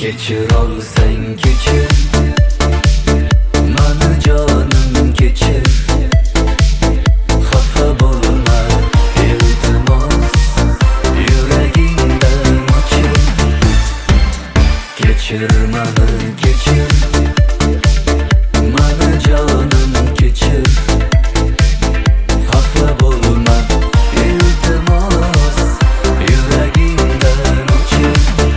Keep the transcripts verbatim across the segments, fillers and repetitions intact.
Kechir olsang kechir, mani jonim kechir. Xafa bo'lma, iltimos, yuragingdan ochir. Kechir mani kechir, mani jonim kechir. Xafa bo'lma, iltimos, yuragingdan ochir.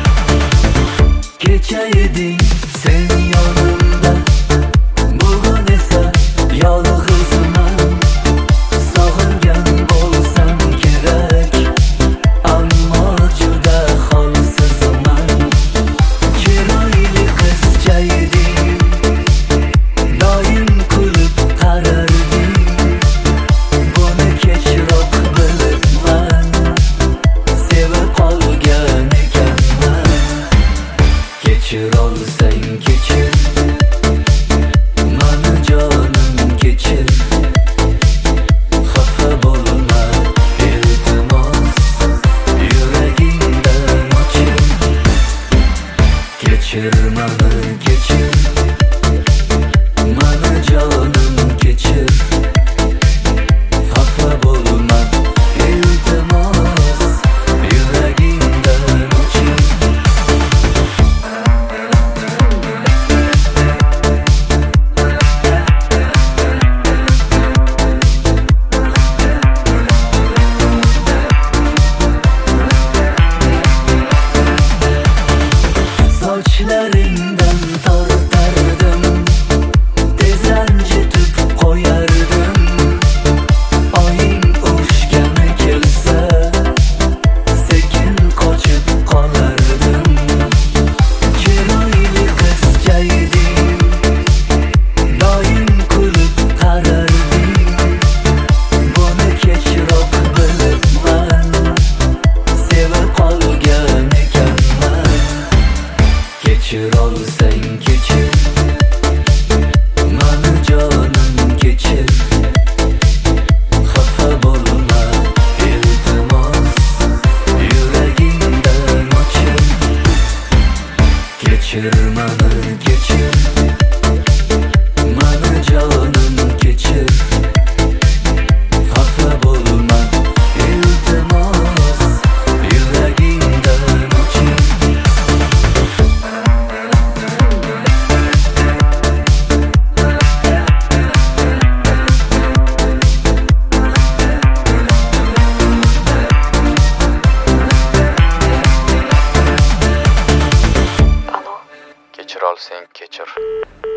Kecha eding sen yonimda, bugun esa yolg'izman. Sog'ingan bo'lsam kerak, ammo juda holsizman. Chiroyli qizcha eding, doim kulib qararding. Buni kechroq bilibman, sevib qolgan ekanman. Kechir olsang kechir, mani jonim kechir. Xafa bo'lma, iltimos, yuragingdan ochir. Kechir mani kechir, mani jonim kechir. Xafa bo'lma, iltimos, yuragingdan ochir. Sochlaringdan tortardim, tez ranjitib qo'yardim. Oying urushgani kelsa, sekin qochib qolardim. Chiroyli qizcha eding, doim kulib qararding. Buni kechroq bilibman, sevib qolgan ekanman. Kechir olsang kechir, mani jonim kechir. Xafa bo'lma, iltimos, yuragingdan ochir. Kechir mani kechir, mani jonim kechir. Xafa bo'lma, iltimos, yuragingdan ochir. Kechir olsang kechir.